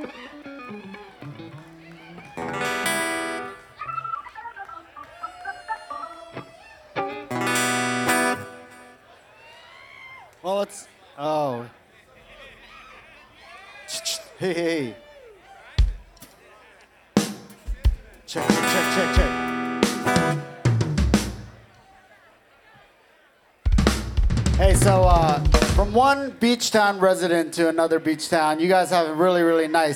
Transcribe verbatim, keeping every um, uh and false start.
Well, it's oh. Hey, hey, hey. Check, check, check, check, check. Hey, so uh, from one beach town resident to another beach town, you guys have a really, really nice